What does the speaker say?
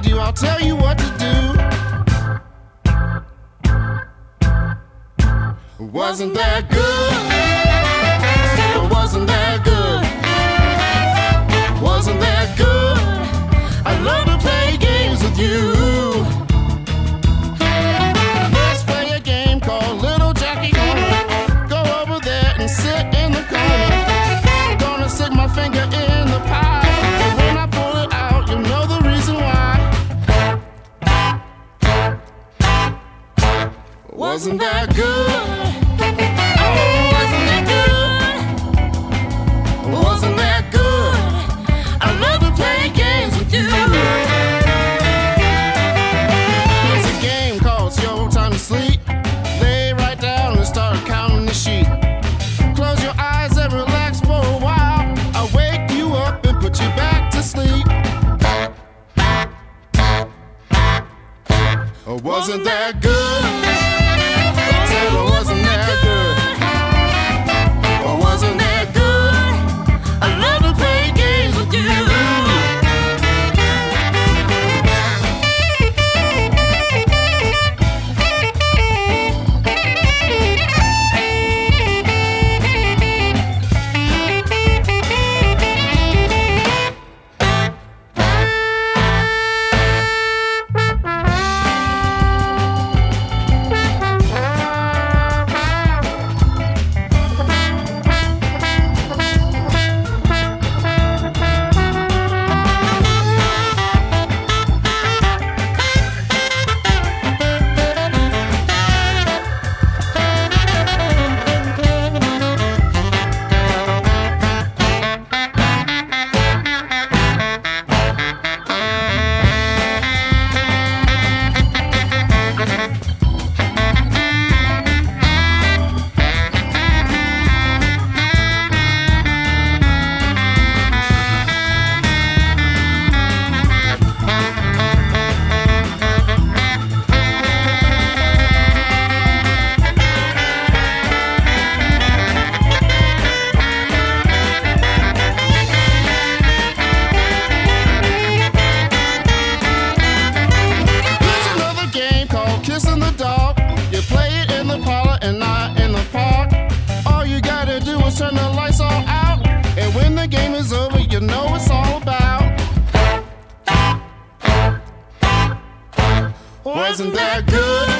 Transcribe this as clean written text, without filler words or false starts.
guide you, I'll tell you what to do. Wasn't that good? Still wasn't that good? Wasn't that good? I love to play games with you. Let's play a game called Little Jackie Corner. Go over there and sit in the corner. Gonna stick my finger in the pie, and when I pull it out, you'll know the reason why. Wasn't that good? Wasn't that good? I love to play games with you. Here's a game called It's Your Time to Sleep. Lay right down and start counting the sheep. Close your eyes and relax for a while. I'll wake you up and put you back to sleep. Wasn't that good? Said, wasn't that good? Wasn't that good? I love to play games with you. Kissing the dog, you play it in the parlor and not in the park. All you gotta do is turn the lights all out, and when the game is over, you know it's all about. Wasn't that good?